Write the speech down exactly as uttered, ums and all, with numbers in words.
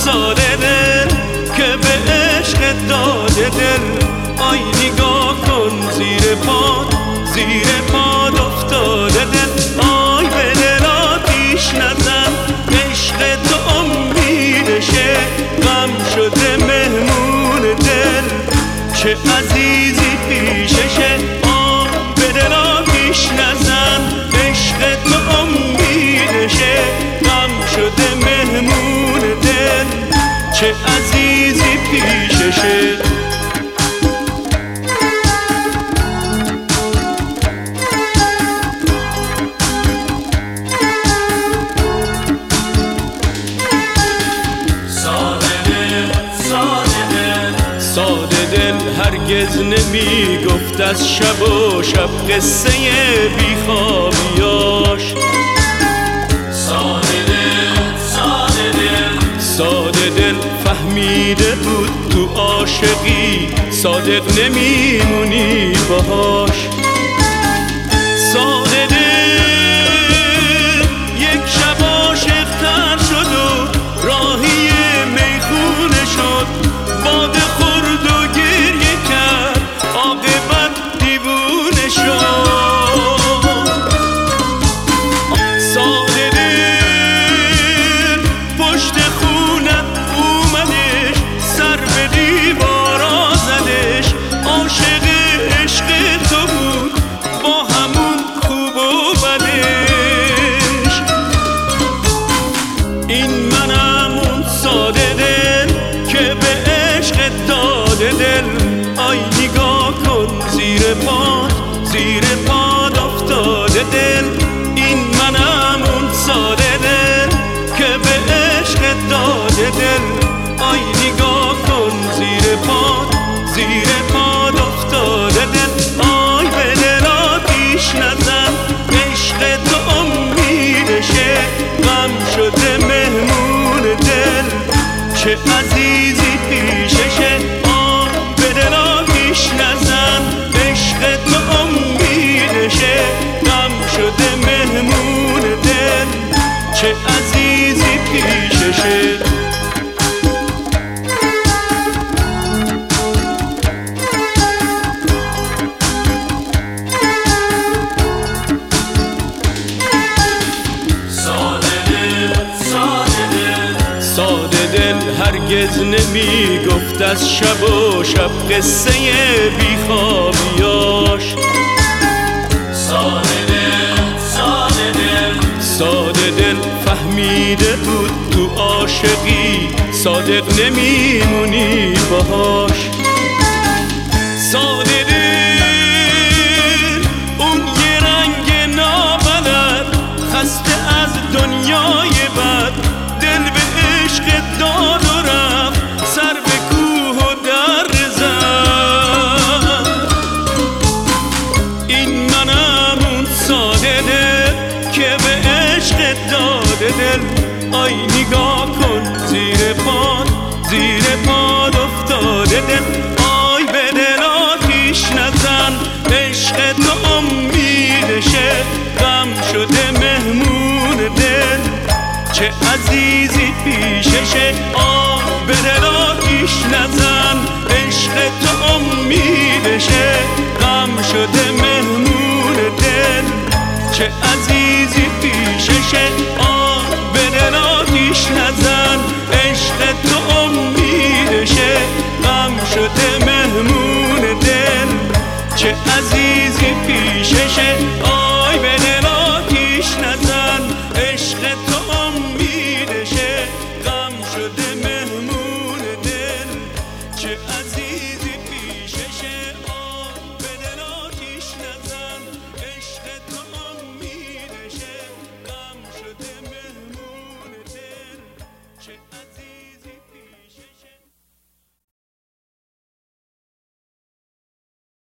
ساده دل که به عشق داده دل. آی نگاه کن زیر پاد زیر پاد افتاده دل. آی به دل آتیش نزن عشق تو امیدشه. غم شده مهمون دل چه عزیزی پیششه. آی به دل آتیش نزن عشق تو امیدشه. غم شده مهمون دل چه عزیزی پیششه. ساده دل هرگز نمی گفت از شب و شب قصه بیخوابیاش. ساده دل ساده دل ساده دل فهمیده بود تو عاشقی صادق نمیمونی باهاش. ساده دل یک شب عاشق تر شد و راهی میخونه شد. باده خورد و گریه کرد عاقبت دیوونه شد. ساده دل پشت خونت اومدش سر به دیوارا زدش. عاشق عشق تو بود با همون خوب و بدش. این منم اون ساده دل که به عشق داده دل. آی نگاه کن زیر پاد زیر پاد افتاده دل. این منم اون ساده دل که به عشق داده دل. آی نگاه کن زیر پاد زیر پاد افتاده دل. آی به دل آتیش نزن عشق تو امیدشه. غم شده مهمون دل چه عزیزی پیششه. آه به دل آتیش نزن عشق تو امیدشه. غم شده مهمون دل چه عزیزی پیششه. ساده دل هرگز نمی گفت از شب و شب قصه بیخوابیاش. ساده دل ساده دل ساده دل فهمیده بود تو عاشقی صادق نمیمونی باهاش. ساده دل اون یه رنگ نابلد خسته از دنیای بد. دل به عشق داد و رفت سر به کوه و در زد. این منم اون ساده دل که به عشق داده دل. آی نگاه کن زیر پاد زیر پاد افتاده دل. آی به دل آتیش نزن عشق تو امیدشه. غم شده مهمون دل چه عزیزی پیششه. آه به دل آتیش نزن عشق تو امیدشه. غم شده مهمون دل چه عزیزی پیششه. آه به دل آتیش نزن عشق تو امیدشه. غم شده مهمون دل چه عزیزی پیششه.